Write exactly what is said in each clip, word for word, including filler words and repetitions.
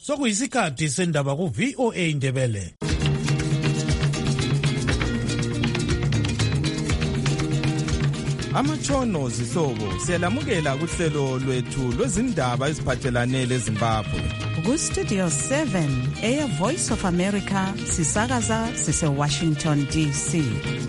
Sokuyisikhathi sendaba ku V O A Ndebele. Amatshono zihlobo siyalamukela kuhlelo lwethu lwezindaba eziphathelane leZimbabwe. Ku Studio seven eya Voice of America sisakaza sise Washington D C.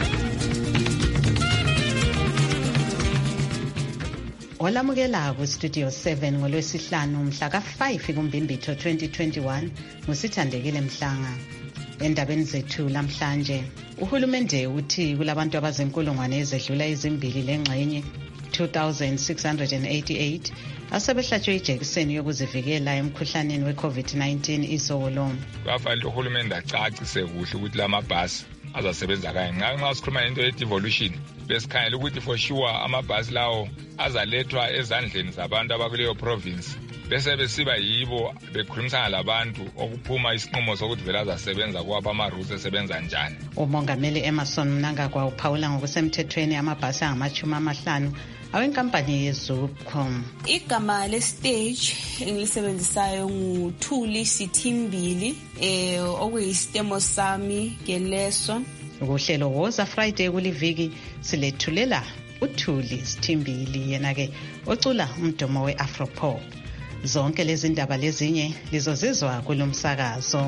Olamukela ku Studio seven ngolwesihlanu mhla ka five kuMbimbithi twenty twenty-one ngusithandekile Mhlanga. Endabeni zethu lamhlanje uhulumende uthi kulabantu abazenkulungwane ezedlula izimbili lengxenye two thousand six hundred eighty-eight asebehlatshwe ijekiseni yokuzivikela emkhuhlaneni we-COVID nineteen izolo. Bafanele uhulumende acacise kuhle ukuthi lamabhasi azasebenza kanjani. Nxa sikhuluma into ye-devolution besikhangela ukuthi for sure amabhasi lawo azalethwa ezandleni zabantu abakuleyo province bese besiba yibo bekhulumisana labantu okuphuma isinqumo sokuthi vele azasebenza kwabo ama-routes esebenza njani. Umongameli Emerson Mnangagwa uphawula ngokusemthethweni amabhasi angamachumi amahlanu awenkampani yeZupcom. Igama lestage engilisebenzisayo nguThuli Sithimbili eh okuyisitemo sami ngeleso. Ukuhlelo Woza Friday kuliviki silethulela uThuli Sithimbili yena ke ocula umdomo weAfropop. Zonke lezi ndaba lezinye lizozizwa kulomsakazo.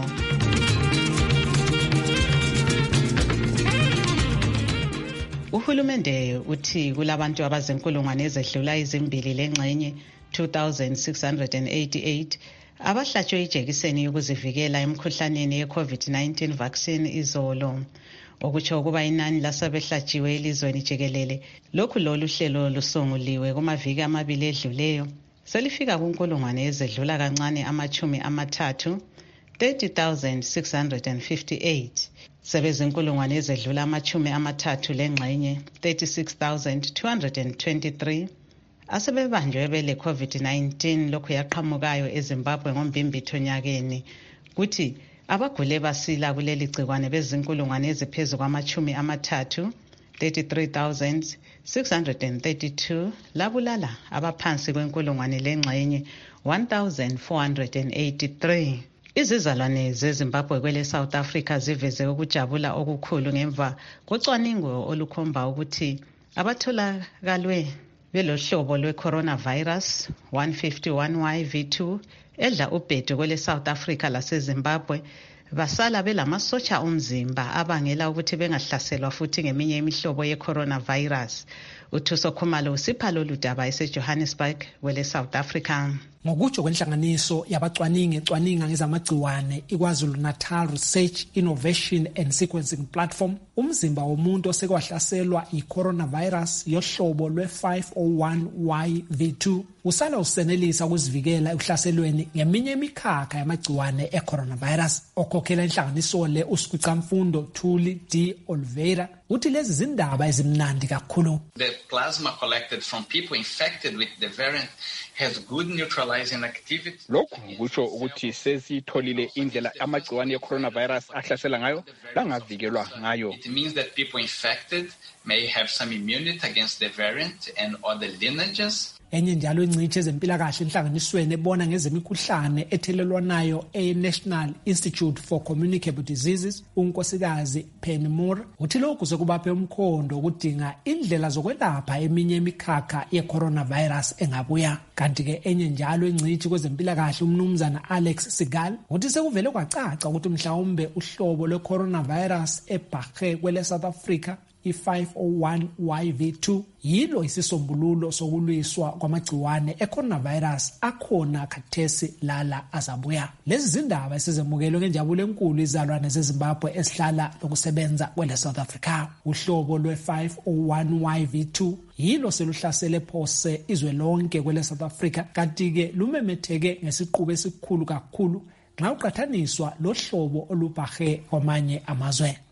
Uhulumende uthi kulabantu abazenkulungwane ezedlula izimbili lengxenye two thousand six hundred eighty-eight abahlatshwe ijekiseni yokuzivikela emkhuhlaneni ye-COVID nineteen vaccine izolo. Okutsho ukuba inani lasabehlatshiwe elizweni jikelele lokhu lolu hlelo lusunguliwe kumaviki amabili edluleyo selifika kunkulungwane ezedlula kancane amachumi amathathu thirty thousand six hundred fifty-eight. Sebezinkulungwane ezedlula amachumi amathathu lengxenye thirty-six thousand two hundred twenty-three asebebanjwe bele COVID nineteen lokhu yaqhamukayo eZimbabwe ngoMbimbithi onyakeni. Kuthi abagule basila kuleli gcikwane bezinkulungwane eziphezulu kwamachumi amathathu thirty-three thousand six hundred thirty-two labulala abaphansi kwenkulungwane lengxenye one thousand four hundred eighty-three. Izizalwane zeZimbabwe kwele South Africa ziveze ukujabula okukhulu ngemva kocwaningo olukhomba ukuthi abatholakalwe belohlobo lwe-coronavirus one fifty-one Y V two edla ubhedu kwele South Africa laseZimbabwe basala belamasotsha omzimba abangela ukuthi bengahlaselwa futhi ngeminye imihlobo ye-coronavirus. UThuso Khumalo usipha lolu daba eseJohannesburg kwele South Africa. Ngokutsho kwenhlanganiso yabacwaningi ecwaninga ngezamagciwane iKwaZulu Natal Research Innovation and Sequencing Platform, umzimba womuntu osekwahlaselwa i-coronavirus yohlobo lwe-five oh one Y V two usala usenelisa ukuzivikela ekuhlaselweni ngeminye imikhakha yamagciwane e-coronavirus. Okhokhela inhlanganiso le uSikhwicamfundo Thuli D Oliveira uthi lezi zindaba ezimnandi kakhulu. The plasma collected from people infected with the variant has good neutralizing activity. Lokhu kusho ukuthi sesitholile indlela amagciwane ye-coronavirus ahlasela ngayo langavikelwa ngayo. It means that people infected may have some immunity against the variant and other lineages. Enye njalo ingcitshi ezempilakahle enhlanganisweni ebona ngezemikhuhlane ethelelwanayo e-National Institute for Communicable Diseases unkosikazi Penny Moore uthi lokhu sekubaphe umkhondo ukudinga indlela zokwelapha eminye imikhakha ye-coronavirus engabuya. Kanti ke enye njalo ingcitshi kwezempilakahle umnumzana Alex Sigal uthi sekuvele kwacaca ukuthi mhlawumbe uhlobo lwe-coronavirus ebhahe kwele South Africa i-five oh one Y V two yilo isisombululo sokulwiswa kwamagciwane e-coronavirus akhona khathesi lala azabuya. Lezi zindaba esizemukelwe ngenjabulo enkulu izalwane zeZimbabwe esihlala lokusebenza kwele South Africa. Uhlobo lwe-five oh one Y V two yilo seluhlasele phose izwe lonke kwele South Africa kanti ke lumemetheke ngesiqubu esikhulu kakhulu nxa uqhathaniswa lohlobo olubhahe kwamanye amazwe.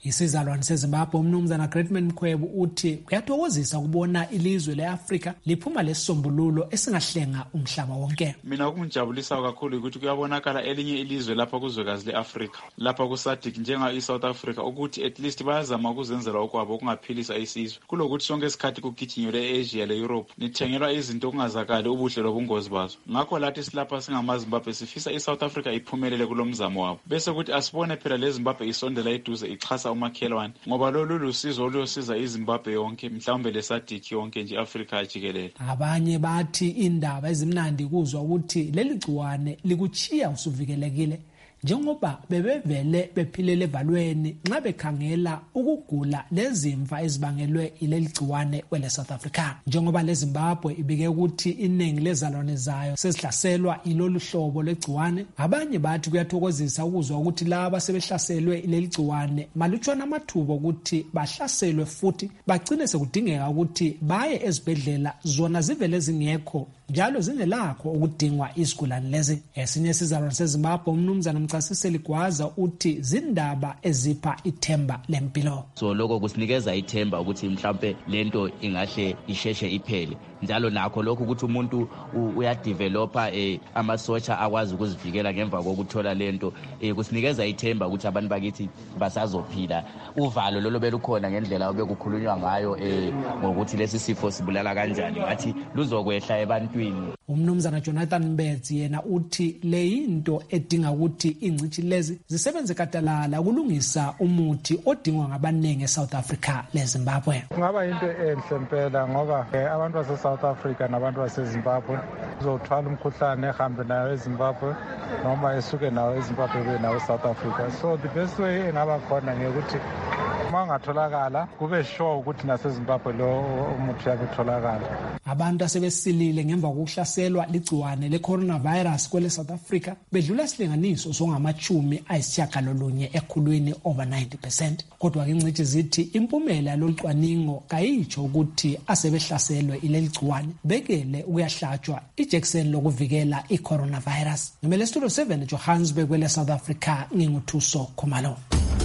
Isizalwane seZimbabwe umnumzana Greatman Mkhwebo uthi kuyathokozisa ukubona ilizwe leAfrika liphuma lesisombululo esingahlenga umhlaba wonke. Mina ukungijabulisa kakhulu ukuthi kuyabonakala elinye ilizwe lapha kuzwekazi leAfrika lapha kuSADC njenga iSouth Africa ukuthi at least bayazama ukuzenzela okwabo ukungaphilisa isizwe kulokuthi sonke isikhathi kugijinyelwe eAsia leEurope nithengelwa izinto okungazakali ubuhle lobungozi bazo. Ngakho lathi silapha singamaZimbabwe sifisa iSouth Africa iphumelele kulomzamo wabo bese ukuthi asibone phela leZimbabwe isondela eduze ichasa umakhelwane ngoba lolu lusizo oluyosiza iZimbabwe yonke mhlawumbe leSADC yonke nje Afrika jikelele. Abanye bathi indaba ezimnandi kuzwa ukuthi leli gciwane likuchiya usuvikelekile njengoba bebevele bephilele evalweni nxa bekhangela ukugula lezimfa ezibangelwe ileli gciwane kwele South Africa. Njengoba leZimbabwe ibike ukuthi iningi lezalwane zayo sezihlaselwa ilolu hlobo legciwane, abanye bathi kuyathokozisa ukuzwa ukuthi laba sebehlaselwe ileli gciwane malutshwana amathuba ukuthi bahlaselwe futhi bagcine sekudingeka ukuthi baye ezibhedlela zona zivele zingekho njalo zingelakho ukudingwa izigulane lezi. Esinye sizalwane seZimbabwe umnumzana Mchasiseli Gwaza uthi zindaba ezipha ithemba lempilo. So lokho kusinikeza ithemba ukuthi mhlawumbe lento ingahle isheshe iphele. Njalo nakho lokho ukuthi umuntu uyadevelopa eh, amasotsha akwazi ukuzivikela ngemva kokuthola lento eh, kusinikeza ithemba ukuthi abantu bakithi basazophila. Uvalo lolo belukhona ngendlela obekukhulunywa ngayo eh, ngokuthi lesi sifo sibulala kanjani ngathi luzokwehla ebantwini. Umnumzana Jonathan Mbetsi yena uthi le into edinga ukuthi ingcithi lezi zisebenze katalala ukulungisa umuthi odingwa ngabanenge eSouth Africa leZimbabwe. Kungaba into enhle impela ngoba abantu base South Africa nabantu base Zimbabwe uzothwala umkhuhlane ehambe nayo eZimbabwe noma esuke nayo eZimbabwe be nayo eSouth Africa. So the best way engaba khona ngekuthi mangatholakala kube sure ukuthi naseZimbabwe lo umuthi uyatholakala. Abantu asebesilile ngemva kokuhlaselwa ligciwane le-coronavirus kwele South Africa bedlula isilinganiso songamachumi ayisishiyagalolunye ekhulwini over ninety percent. Kodwa ke ingcithi zithi impumela yalolucwaningo kayitsho ukuthi asebehlaselwe ileli gciwane bekele ukuyahlatshwa ijekiseni lokuvikela i-coronavirus. Ngimele Studio seven eJohannesburg kwele South Africa nginguthuso Khumalo.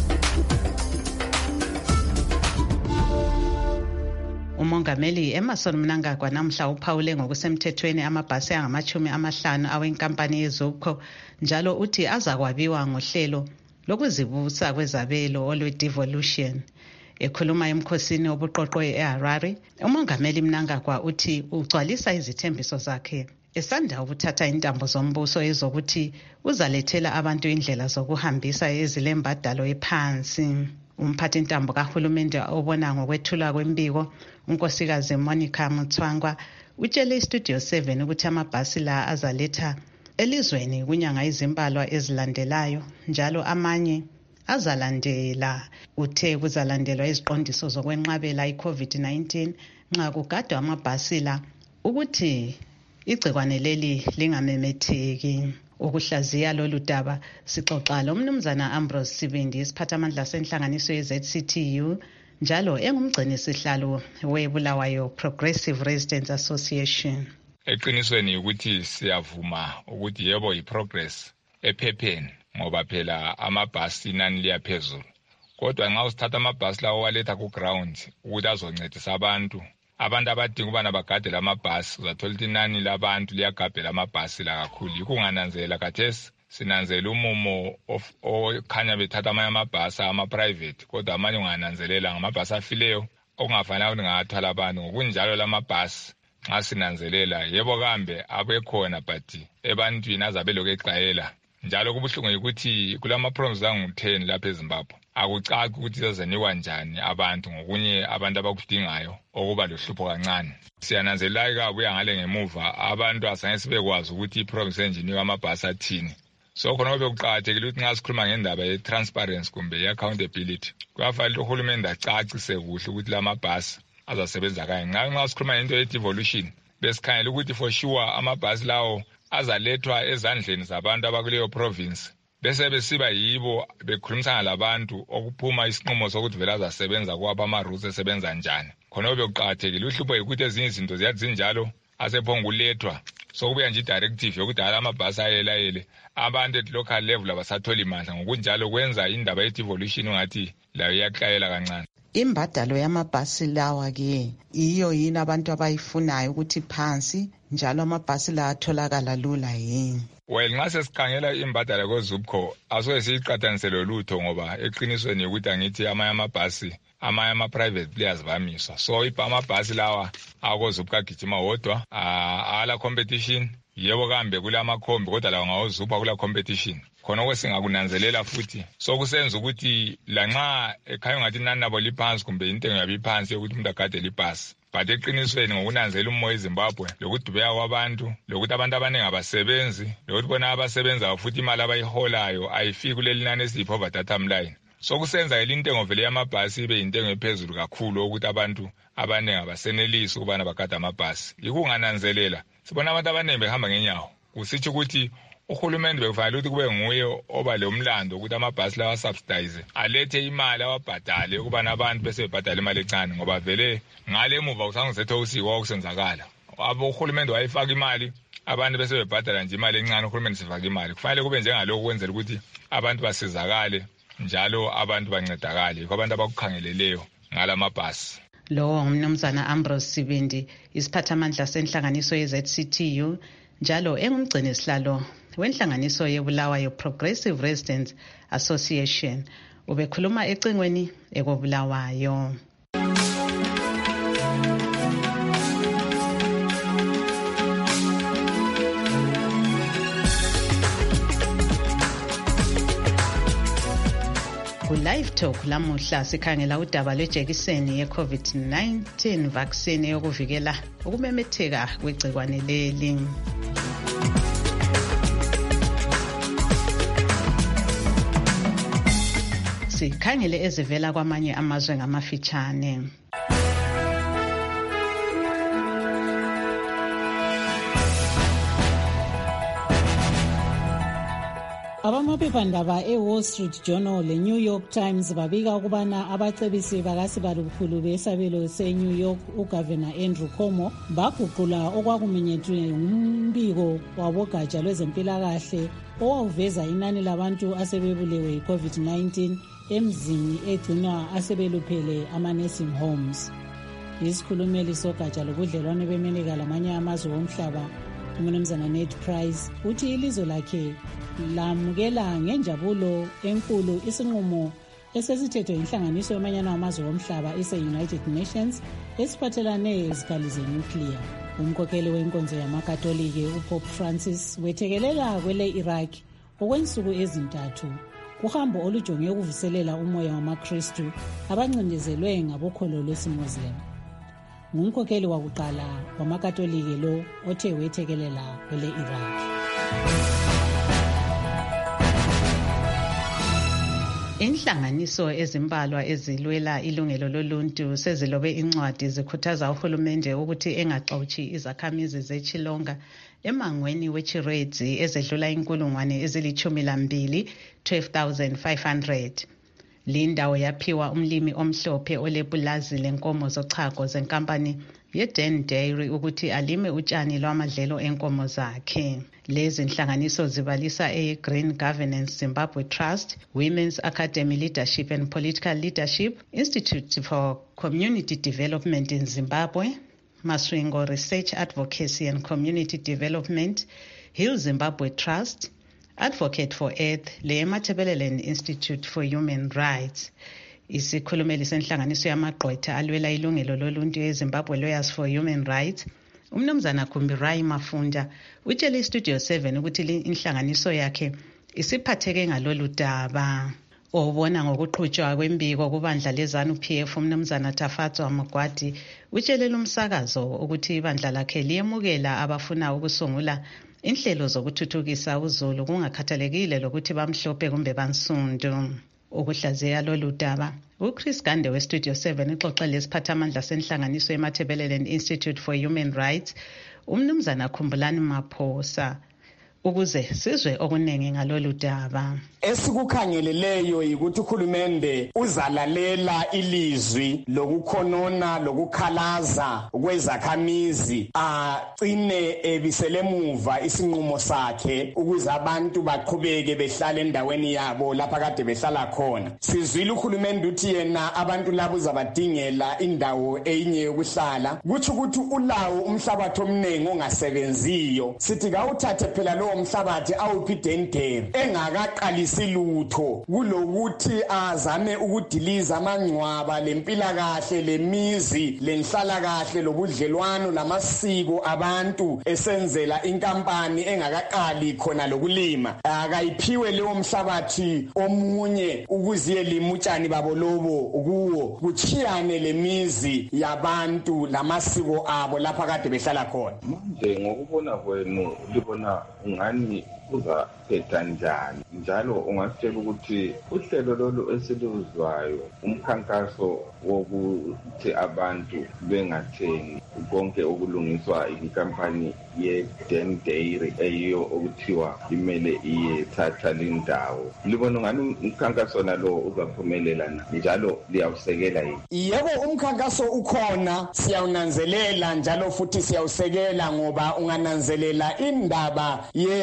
Umongameli Emmerson Mnangagwa namhla uphawule ngokusemthethweni amabhasi angamachumi amahlanu awenkampani yeZUPCO njalo uthi azakwabiwa ngohlelo lokuzibusa kwezabelo olwe-devolution. Ekhuluma emkhosini obuqoqo eHarare, umongameli Mnangagwa uthi ugcwalisa izithembiso zakhe esanda ukuthatha intambo zombuso ezokuthi uzalethela abantu indlela zokuhambisa ezilembadalo ephansi. Umphathi intambo kahulumende obona ngokwethula kwembiko unkosikazi Monica Mutswangwa utshele iStudio seven ukuthi amabhasi la azaletha elizweni kunyanga izimbalwa ezilandelayo njalo amanye azalandela. Uthe kuzalandelwa iziqondiso zokwenqabela iCovid nineteen nxa kugadwa amabhasi la ukuthi igcikwane leli lingamemetheki. Ukuhlaziya lolu daba sixoxa lo mnumzana Ambrose Sibindi isiphathamandla senhlanganiso ye-Z C T U njalo engumgcini sihlalo weBulawayo Progressive Residents Association. Eqinisweni ukuthi siyavuma ukuthi yebo iprogress ephepheni ngoba phela amabhasi inani liyaphezulu. Kodwa nxa usithatha amabhasi lawo waletha ku ground ukuthi azoncedisa abantu abantu abadinga ubana bagade lamabhasi uzathola ukuthi inani labantu liyagabhela amabhasi la kakhulu. Yikho ungananzela kathesi sinanzela umumo okhanya bethatha amanye amabhasi ama-private kodwa amanye ungananzelela ngamabhasi afileyo okungafanele ukuthi ngathwala abantu. Ngokunjalo lamabhasi nxa sinanzelela yebo kambe abekhona but ebantwini azabelokhu exayela. Njalo kubuhlungu ukuthi kulama-programs angu-ten lapha eZimbabwe akucaki ukuthi azanikwa njani abantu ngokunye abantu abakudingayo okuba lohlupho kancane. Siyananzelela kabuya ngale ngemuva abantu asanye sibekwazi ukuthi i-programs engineer amabhasi athini. So khona bekuqakathekile ukuthi nxa sikhuluma ngendaba ye-transparency kumbe ye-accountability kuyafanele uhulumende acacise kuhle ukuthi lamabhasi azasebenza kanye. Ngabe nxa sikhuluma ngento ye-devolution besikhangela ukuthi for sure amabhasi lawo azalethwa ezandleni zabantu abakuleyo province bese besiba yibo bekhulumisana labantu okuphuma isinqumo sokuthi vele azasebenza kwabo ama-routes esebenza njani. Khona bekuqakathekile uhlupho yikuthi ezinye izinto ziyathi zinjalo asephonga ulethwa sokubuya nje i-directive yokuthi hala amabhasi ayelayele abantu at local level abasatholi mandla, ngokunjalo kwenza indaba ye-devolution ungathi layo iyaqayela kancane. Imbadalo yamabhasi lawa ke iyo yini abantu abayifunayo ukuthi phansi, njalo amabhasi la atholakala lula yini? Well, nxa sesikhangela imbadalo ko-Zupco asoke siyiqathanise lolutho, ngoba eqinisweni ukuthi angithi amanye amabhasi amanye ama-private players bamiswa. So amabhasi lawa ako-Zupco agijima wodwa, ala competition. Yebo kambe kula makhombi kodwa lawa ngawo-Zupco kula competition. Khona okwesingakunanzelela futhi so kusenza ukuthi lanxa ekhaya ngathi inani labo liphansi kumbe intengo yabo iphansi yokuthi umuntu agade libhasi, but eqinisweni ngokunanzela umoya eZimbabwe lokudubeka kwabantu, lokuthi abantu abaningi abasebenzi, lokuthi bona abasebenzayo futhi imali abayiholayo ayifiki kuleli nani esiyipho data line. So kusenza intengo vele yamabhasi ibe intengo ephezulu kakhulu ukuthi abantu abaningi abasenelisi ukubana bagada amabhasi. Yikungananzelela sibona abantu abaningi behamba ngenyawo, kusitsho ukuthi uhulumende bekufanele ukuthi kube nguye oba lo mlando ukuthi amabhasi lawa subsidize, alethe imali awabhadale ukubana abantu bese bebhadala imali encane, ngoba vele ngale emuva usangizethe usiko okusenzakala. Abo uhulumende wayifaka imali, abantu bese bebhadala nje imali encane, uhulumende sifaka imali. Kufanele kube njengalokho kwenzela ukuthi abantu basizakale njalo abantu bancedakale kwabantu abakukhangeleleyo ngala mabhasi. Lo ngumnumzana Ambrose Sibindi, isiphathamandla senhlanganiso ye-Z C T U, njalo engumgcini sihlalo wenhlanganiso yeBulawayo Progressive Residents Association. Ubekhuluma ecingweni ekobulawayo. Ku-Live Talk lamuhla sikhangela udaba lwejekiseni ye-COVID nineteen vaccine yokuvikela ukumemetheka kwegcikwane leli. Sikhangele ezivela kwamanye amazwe ngamafitshane. Abamaphephandaba e-Wall Street Journal le-New York Times babika ukubana abacebisi bakasibalukhulu besabelo se-New York uGavana Andrew Cuomo baguqula okwakumenyethwe ngumbiko wabogatsha lwezempilakahle owawuveza inani labantu asebebulewe yi-COVID nineteen emzini egcinwa asebeluphele ama-nursing homes. Isikhulumeli sogatsha lobudlelwane bemelika lamanye amazwe omhlaba uMnumzana Ned Price uthi ilizwe lakhe lamukela ngenjabulo enkulu isinqumo esesithethwe inhlanganiso yamanyana amazwe omhlaba ise-United Nations esiphathelane izikhali zenuclear. Umkhokheli wenkonzo yamakatolike uPope Francis wethekelela kwele Iraq okwensuku ezintathu kuhambo olujonge ukuvuselela umoya wamaKristu abancindezelwe ngabokholo lwesimuslim. Ngumkhokheli wakuqala wamakatolike lo othe wethekelela kwele Iraq. Inhlanganiso ezimbalwa ezilwela ilungelo loluntu sezilobe incwadi zikhuthaza uhulumende ukuthi engaxoxi izakhamizi zeChilonga emangweni weChiredzi ezedlula inkulungwane ezilithumi lambili, twelve thousand five hundred. Lindawo yaphiwa umlimi omhlophe olepulazi lenkomo zochago zenkampani ye-Den Dairy ukuthi alime utshani lwamadlelo enkomo zakhe. Lezi nhlanganiso zibalisa e-Green Governance Zimbabwe Trust, Women's Academy Leadership and Political Leadership, Institute for Community Development in Zimbabwe, Maswingo Research Advocacy and Community Development, Hill Zimbabwe Trust, Advocate for Earth, le Matabeleland Institute for Human Rights. Isikhulumeli senhlanganiso yamagqwetha alwela ilungelo loluntu eZimbabwe Lawyers for Human Rights, uMnumzana Kumbirai Mafunda utshele iStudio seven ukuthi inhlanganiso yakhe isiphatheke ngalolu daba. Obona ngokuqhutshwa kwembiko kubandla lezanu P F uMnumzana Tafatswa Mugwadi utshele umsakazo ukuthi ibandla lakhe liyemukela abafuna ukusungula inhlelo zokuthuthukisa uZulu kungakhathalekile lokuthi bamhlophe kumbe bansundu. Ukuhlaziya lolu daba uChris Gande weStudio seven uxoxele isiphathamandla senhlanganiso yeMatabeleland Institute for Human Rights uMnumzana Khumbulani Maphosa ukuze sizwe okuningi ngalolu daba. Esikukhangeleleyo ukuthi uhulumende uzalalela ilizwi lokukhonona lokukhalaza kwezakhamizi agcine ebisele emuva isinqumo sakhe ukuze abantu baqhubeke behlale endaweni yabo lapha kade behlala khona. Sizwile uhulumende uthi yena abantu labo uzabadingela indawo eyinye yokuhlala, kuthi ukuthi ulawo umhlabathi omningi ongasebenziyo. Sithi kawuthathe phela lo umhlabathi awuphi dendere engakaqalisi lutho kulokuthi azame ukudiliza amangcwaba lempilakahle lemizi lenhlala kahle lobudlelwano namasiko abantu esenzela inkampani engakaqali khona lokulima. Akayiphiwe leyo mhlabathi omunye ukuze limutshani babo lobo kuwo kuchiyane lemizi yabantu lamasiko abo lapha kade behlala khona. Manje ngokubona kwenu libona ngani uzaphetha njani, njalo ungasitshela ukuthi uhlelo lolu esiluzwayo umkhankaso wokuthi abantu bengathengi konke okulungiswa inkampani ye-Den Dairy eyiyo okuthiwa imele iyethatha lindawo, libona ngani umkhankaso nalo uzaphumelela njalo liyawusekela yini? Yebo, umkhankaso ukhona, siyawunanzelela njalo futhi siyawusekela ngoba ungananzelela indaba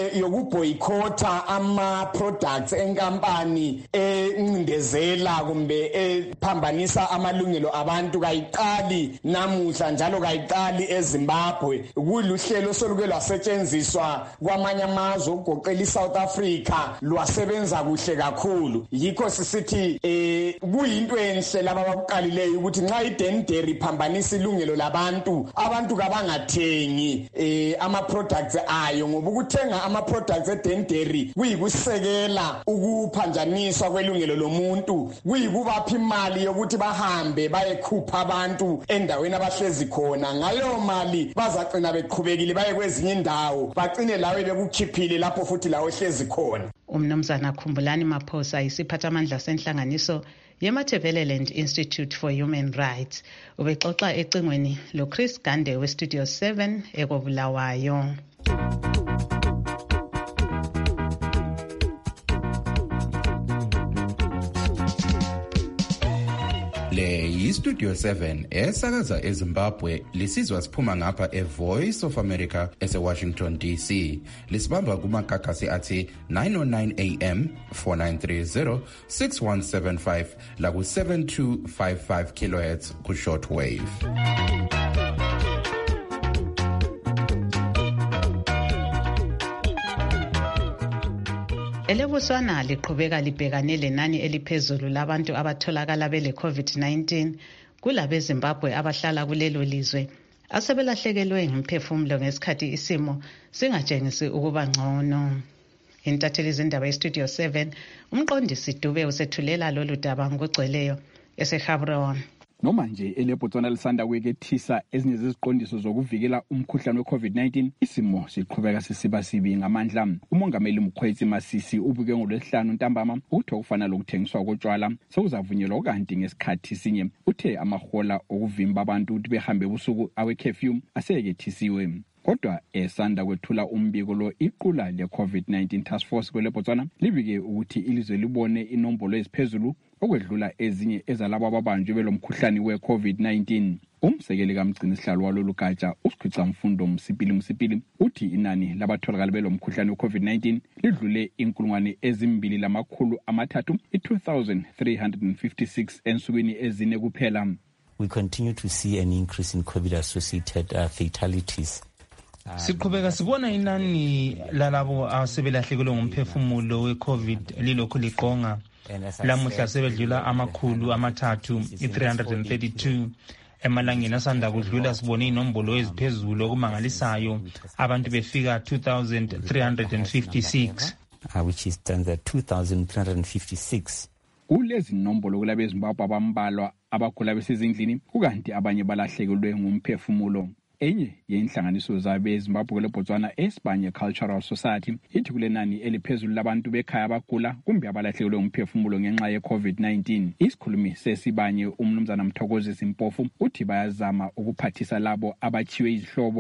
yokuboycota ama products enkampani encindezela kumbe ephambanisa amalungelo abantu kayiqali namuhla njalo kayiqali eZimbabwe. Kuluhlelo soluke lwasetshenziswa kwamanye amazwe ukugoqela iSouth Africa, lwasebenza kuhle kakhulu. Yikho sisithi eh kuyinto enhle laba abakuqalileyo ukuthi nxa iDen Dairy iphambanisa ilungelo labantu, abantu kabangathengi eh ama products ayo, ngoba ukuthenga ama products eDen Dairy kuyikusekela ukuphanjaniswa kwelungelo lomuntu, kuyikubapha imali yokuthi bahambe bayekhupha abantu endaweni abahlezi khona. Ngayo mali bazagcina beqhubekile baye kwezinye indawo, bagcine lawe bekukhiphile lapho futhi lawe hlezi khona. Umnumzana Khumbulani Maphosa isiphathamandla senhlanganiso yeMatabeleland Institute for Human Rights ubexoxa ecingweni lo Chris Gande we Studio seven ekobulawayo. Le yi-Studio seven esakaza eZimbabwe, lisizwa siphuma ngapha e-Voice of America ese-Washington D C. Lisibamba kumakakasi athi nine oh nine A M, four nine three zero, six one seven five la ku seven two five five kilohertz ku shortwave. Elebuswana liqhubeka libhekane lenani eliphezulu labantu abatholakala bele COVID nineteen kulabe Zimbabwe abahlala kulelo lizwe asebelahlekelwe ngimphefumulo ngesikhathi isimo singatshengisi ukuba ngcono. Intatheli zindaba ye-Studio seven umqondisi Dube usethulela lolu daba ngokugcweleyo eseGaborone. Noma nje eleBotswana lisanda kwekethisa ezinye zeziqondiso zokuvikela umkhuhlane we-COVID nineteen, isimo siqhubeka sisiba sibi ngamandla. Umongameli Mkhwetsi Masisi ubuke ngolwesihlanu ntambama ukuthi okufana lokuthengiswa kotshwala sekuzavunyelwa kanti ngesikhathi sinye. Uthe amahola okuvimba abantu ukuthi behambe ubusuku awe-curfew aseyekethisiwe. Kodwa esanda kwethula umbiko lo iqula le-COVID nineteen task force kweleBotswana libike ukuthi ilizwe libone inombolo eziphezulu okwedlula ezinye ezalabo ababanjwe belomkhuhlane we-COVID nineteen. Umsekeli kamgcini sihlalo walolu gatsha uSikhwica Mfundo Msipili Msipili uthi inani labatholakala belomkhuhlane we-COVID nineteen lidlule inkulungwane ezimbili lamakhulu amathathu i-two thousand three hundred fifty-six ensukwini ezine kuphela. We continue to see an increase in COVID-associated uh, fatalities. Siqhubeka sibona inani lalabo asebelahlekelwe ngumphefumulo we-COVID lilokhu liqonga. Lamuhla sebedlula amakhulu amathathu i-three hundred thirty-two. Emalangeni asanda kudlula sibone inombolo eziphezulu okumangalisayo abantu befika two thousand three hundred fifty-six. Uh, which is stands at two thousand three hundred fifty-six. Kulezi nombolo kulabe eZimbabwe abambalwa abagula besezindlini kukanti abanye balahlekelwe ngumphefumulo. Enye yenhlanganiso zabe eZimbabwe leBotswana Esibanye Cultural Society ithi kulenani eliphezulu labantu bekhaya abagula kumbe abalahlekelwe ngumphefumulo ngenxa ye-COVID nineteen. Isikhulumi sesibanye umnumzana Mthokozi Simpofu uthi bayazama ukuphathisa labo abachiwe izihlobo.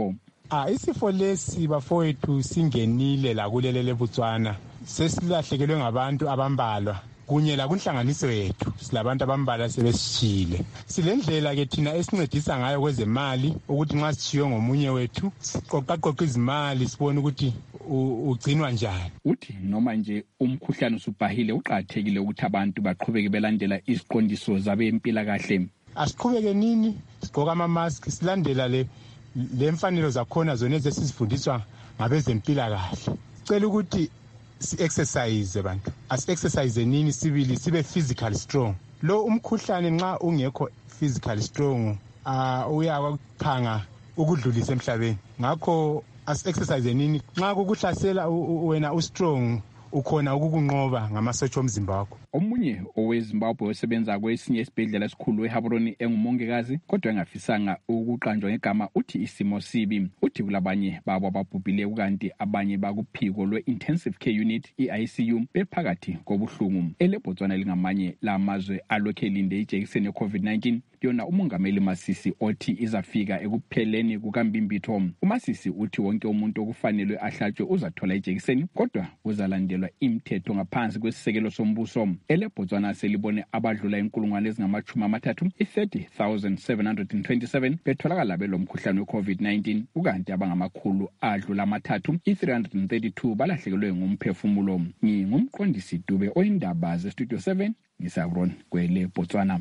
Ah isifo lesi bafowethu singenile la kulele leBotswana. Sesilahlekelwe ngabantu abambalwa. Kunye la kunhlanganiso yethu silabantu abambala sebesishile. Silendlela ke thina esincedisa ngayo kwezemali ukuthi nxa sishiyo ngomunye wethu siqoqaqoqa izimali sibone ukuthi ugcinwa njani. Uthi noma nje umkhuhlane usubhahile uqhathekile ukuthi abantu baqhubeke belandela iziqondiso zabempila kahle. Asiqhubeke nini sigqoka ama mask silandela le lemfanelo zakhona zona ezisifundiswa ngabezempila kahle. Cela ukuthi si exercise abantu. As exercise nini sibili sibe physical strong. Lo umkhuhlane nxa ungekho physical strong ah uyakuphanga ukudlulisa emhlabeni. Ngakho as exercise nini nxa kukuhlasela wena u strong ukhona ukukunqoba ngamasotsha omzimba wakho. Omunye oweZimbabwe osebenza kwesinye isibhedlela esikhulu eHaburoni engumongikazi kodwa engafisanga ukuqanjwa ngegama uthi isimo sibi. Uthi kulabanye babo ababhubhile kanti abanye bakuphiko lwe-intensive care unit i-I C U bephakathi kobuhlungu. ELeBotswana lingamanye lamazwe alokhe linde ijekiseni ye-COVID nineteen yona umongameli Masisi othi izafika ekupheleni kukambimbitho. uMasisi uthi wonke umuntu okufanele ahlatshwe uzathola ijekiseni kodwa uzalandelwa imithetho ngaphansi kwesisekelo sombuso. ELeBotswana selibone abadlula inkulungwane ezingamachumi amathathu i-thirty thousand seven hundred twenty-seven betholakala belomkhuhlane we-COVID nineteen ukanti abangamakhulu adlula amathathu i-three hundred thirty-two balahlekelwe ngumphefumulo. Ngingumqondisi Dube oyindaba ze-Studio seven ngisabron kweleBotswana.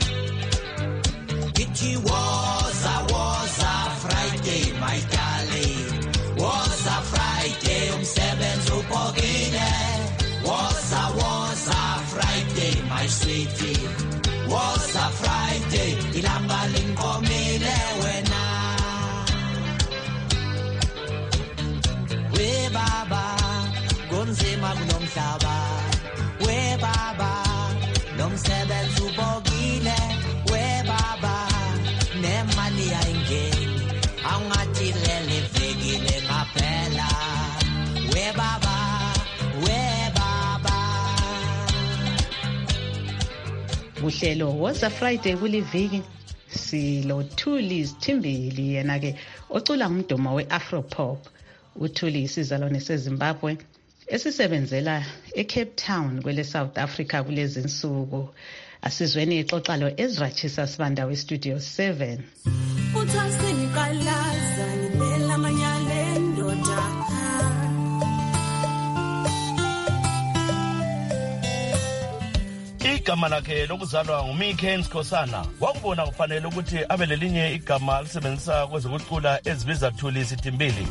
It was a was a Friday, my darling. Was a Friday, umsebenzi ubhokile. Was a was a Friday, my sweetie. Was a Friday, ilanga linkomile wena. We baba, kunzima kunomhlaba. We baba, nomsebenzi ubhokile. We baba, nemali ayingeni. Angathi lele vekile ngaphela. We baba, we uhlelo woza Friday kuliviki silo Thuli Sithimbili yena ke ocula umdumo weAfropop. uThuli isizalwane seZimbabwe esisebenzela eCape Town kwele South Africa kulezi insuku. Asizweni ixoxa lo Ezra Chisa Sibanda weStudio seven. Uthasini kalaza nimela manyale ndoda. Igama lakhe lokuzalwa nguMiken Skhosana wakubona kufanele ukuthi abe lelinye igama lisebenzisa kwezokucula ezibiza Thuli Sithimbili.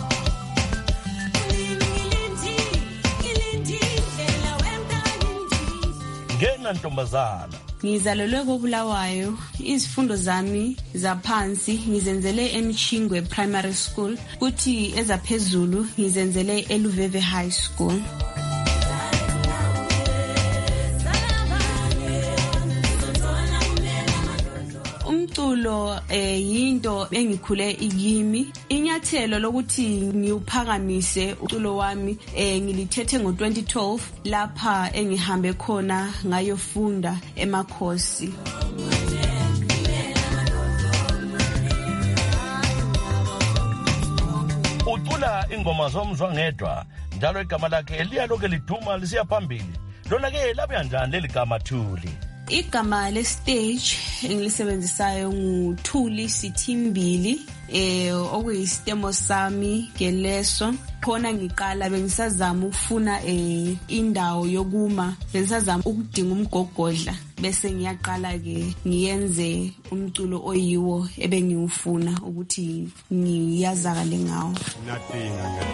Ngena ntombazana ngizalelwe koBulawayo. Izifundo zami zaphansi ngizenzele eMchingwe Primary School kuthi ezaphezulu ngizenzele eLuveve High School. Umculo eh yinto engikhule ikimi. Inyathelo lokuthi ngiuphakamise uculo wami eh ngilithethe ngo twenty twelve lapha engihambe khona ngayofunda emakhosi. Ucula ingoma zomzwa ngedwa njalo igama lakhe liyaloke liduma lisiya phambili. Lona ke labuya njani leli gama Thuli? Igama le stage engilisebenzisayo nguThuli Sithimbili eh okuyisitemo sami ngeleso. Khona ngiqala bengisazama ukufuna eh indawo yokuma, bengisazama ukudinga umgogodla bese ngiyaqala ke ngiyenze umculo oyiwo ebengiwufuna ukuthi ngiyazakale ngawo. Nothing.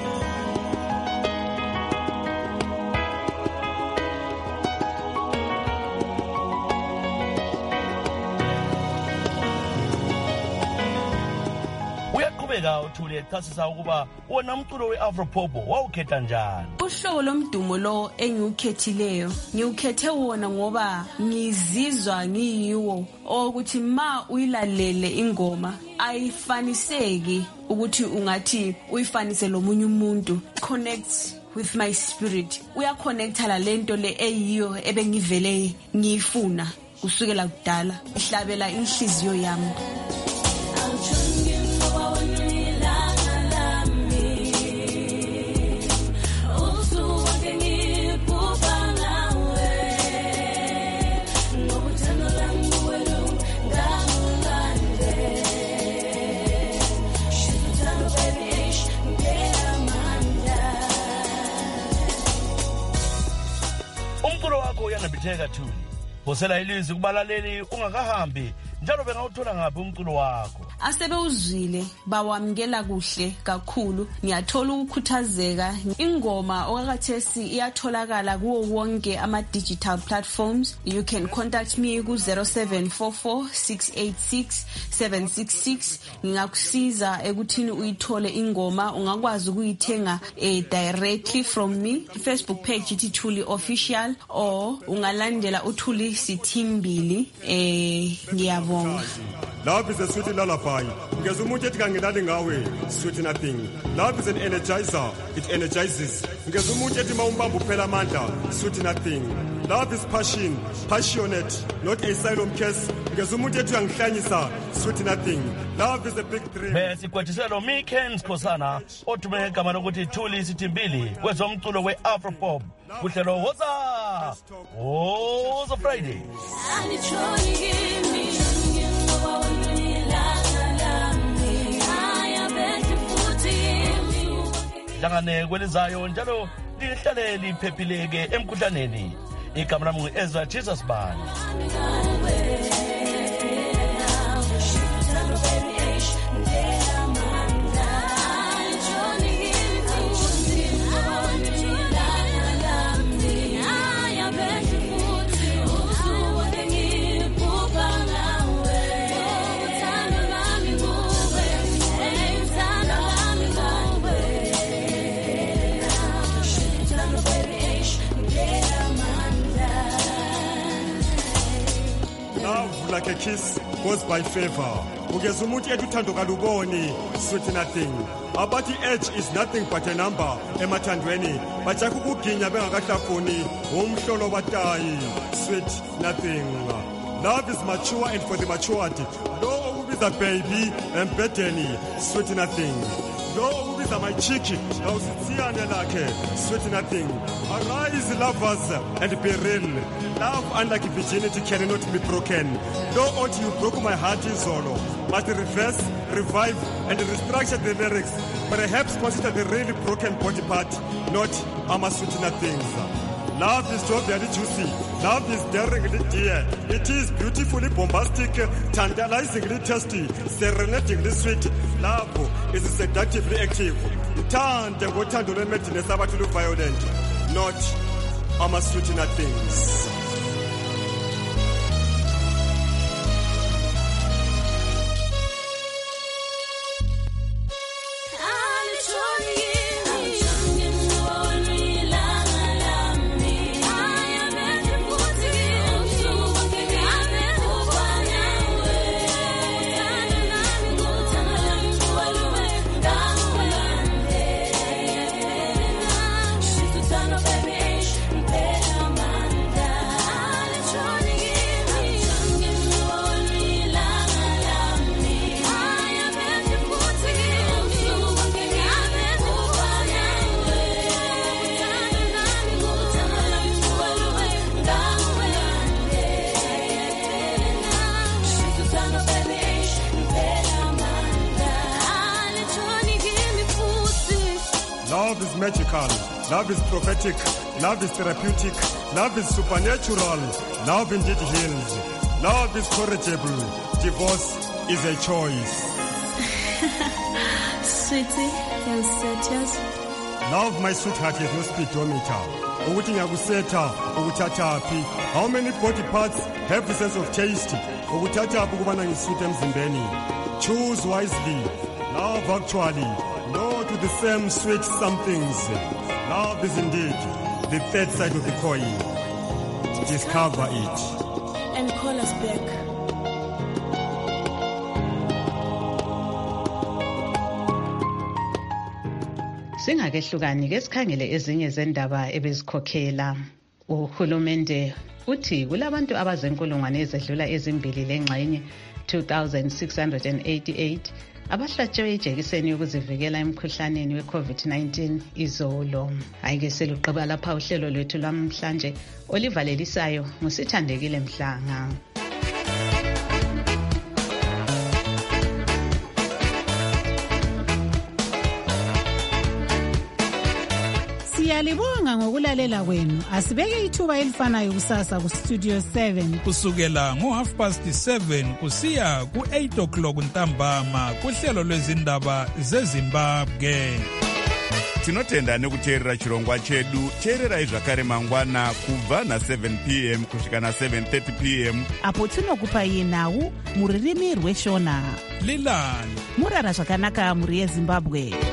Uyaqhubeka uThuli echasisa ukuba wona umculo weAfropop wawukhetha njani. Uhlobo lomdumo lo engiukhethileyo ngiukhethe wona ngoba ngizizwa ngiyiwo ukuthi ma uyilalele ingoma ayifaniseki ukuthi ungathi uyifanise lomunye umuntu. Connect with my spirit. Uya connecta la lento le eyiyo ebengivele ngiyifuna kusukela kudala. Ihlabela inhliziyo yami. Ngiyabetheka Thuli. Phosela ilizwi kubalaleli ungakahambi njalo bengawuthola ngaphi umculo wakho. Asebewuzwile bawamkela kuhle kakhulu. Ngiyathola ukukhuthazeka. Ingoma okakathesi iyatholakala kuwo wonke ama digital platforms. You can contact me ku zero seven four four six eight six seven six six. Ngingakusiza ekuthini uyithole ingoma. Ungakwazi ukuyithenga eh, directly from me. Facebook page ithi Thuli Official or ungalandela uThuli Sithimbili. Eh ngiyabonga. Love is a sweet lullaby. Because umuntu ethi kangelali ngawe, sweet nothing. Love is an energizer. It energizes. Because umuntu ethi mawumbamba uphela amandla, sweet nothing. Love is passion, passionate, not asylum case. Because umuntu ethi uyangihlanyisa, sweet nothing. Love is a big dream. Bese kwatiselo Mikens Kosana, otume igama lokuthi Thuli Sithimbili, kwezomculo we Afropop. Kuhlelo woza. Woza Friday. Hlangane kwelizayo njalo lihlale liphephileke emkhuhlaneni. Igama lami ngu-Ezra Jesus Bani. Like a kiss goes by favor. Ugeza umuntu ethi uthando kaluboni, sweet nothing. Abathi age is nothing but a number emathandweni. Bajaka ukuginya bengakahlafuni umhlolo batayi, sweet nothing. Love is mature and for the matured. Lo ubiza baby embedeni, sweet nothing. Lo ubiza my cheeky, awusithiyane lakhe, sweet nothing. Arise lovers and be real. Love unlike virginity cannot be broken. Though ought you broke my heart in solo, must reverse, revive, and restructure the lyrics. Perhaps consider the really broken body part, not ama sweet nothings. Love is jovially juicy. Love is daringly dear. It is beautifully bombastic, tantalizingly tasty, serenadingly sweet. Love is seductively active. Tande ngothando lwemedinesi abathulu violent, not ama sweet nothings. Love is magical. Love is prophetic. Love is therapeutic. Love is supernatural. Love indeed heals. Love is corrigible. Divorce is a choice. Sweetie, and status. Love, my sweetheart, is no speedometer. Ukuthi ngiyakusetha ukuthathaphi. How many body parts have a sense of taste? Ukuthathaphi ukubana ngisuthe emzimbeni. Choose wisely. Love actually. No to the same sweet somethings. Love is indeed the third side of the coin. Discover it. And call us back. Singakehlukani ke sikhangele ezinye zendaba ebezikhokhela. Uhulumende uthi kulabantu abazenkulungwane ezedlula ezimbili lengxenye two thousand six hundred eighty-eight abahlatshwe ijekiseni yokuzivikela emkhuhlaneni we-COVID nineteen izolo. Ayike seluqaba lapha uhlelo lwethu lamhlanje olivalelisayo ngusithandekile Mhlanga. Siyalibonga ngokulalela kwenu. Asibeke ithuba elifanayo kusasa ku Studio seven. Kusukela ngo half past seven kusiya ku eight o'clock ntambama kuhlelo lwezindaba zeZimbabwe. Tinotenda nekuteerera chirongwa chedu. Teererai zvakare mangwana kubva na seven p m kusvika na seven thirty p m apo tinokupai nhau muririmi rweshona. Lilani murara zvakanaka muri yeZimbabwe.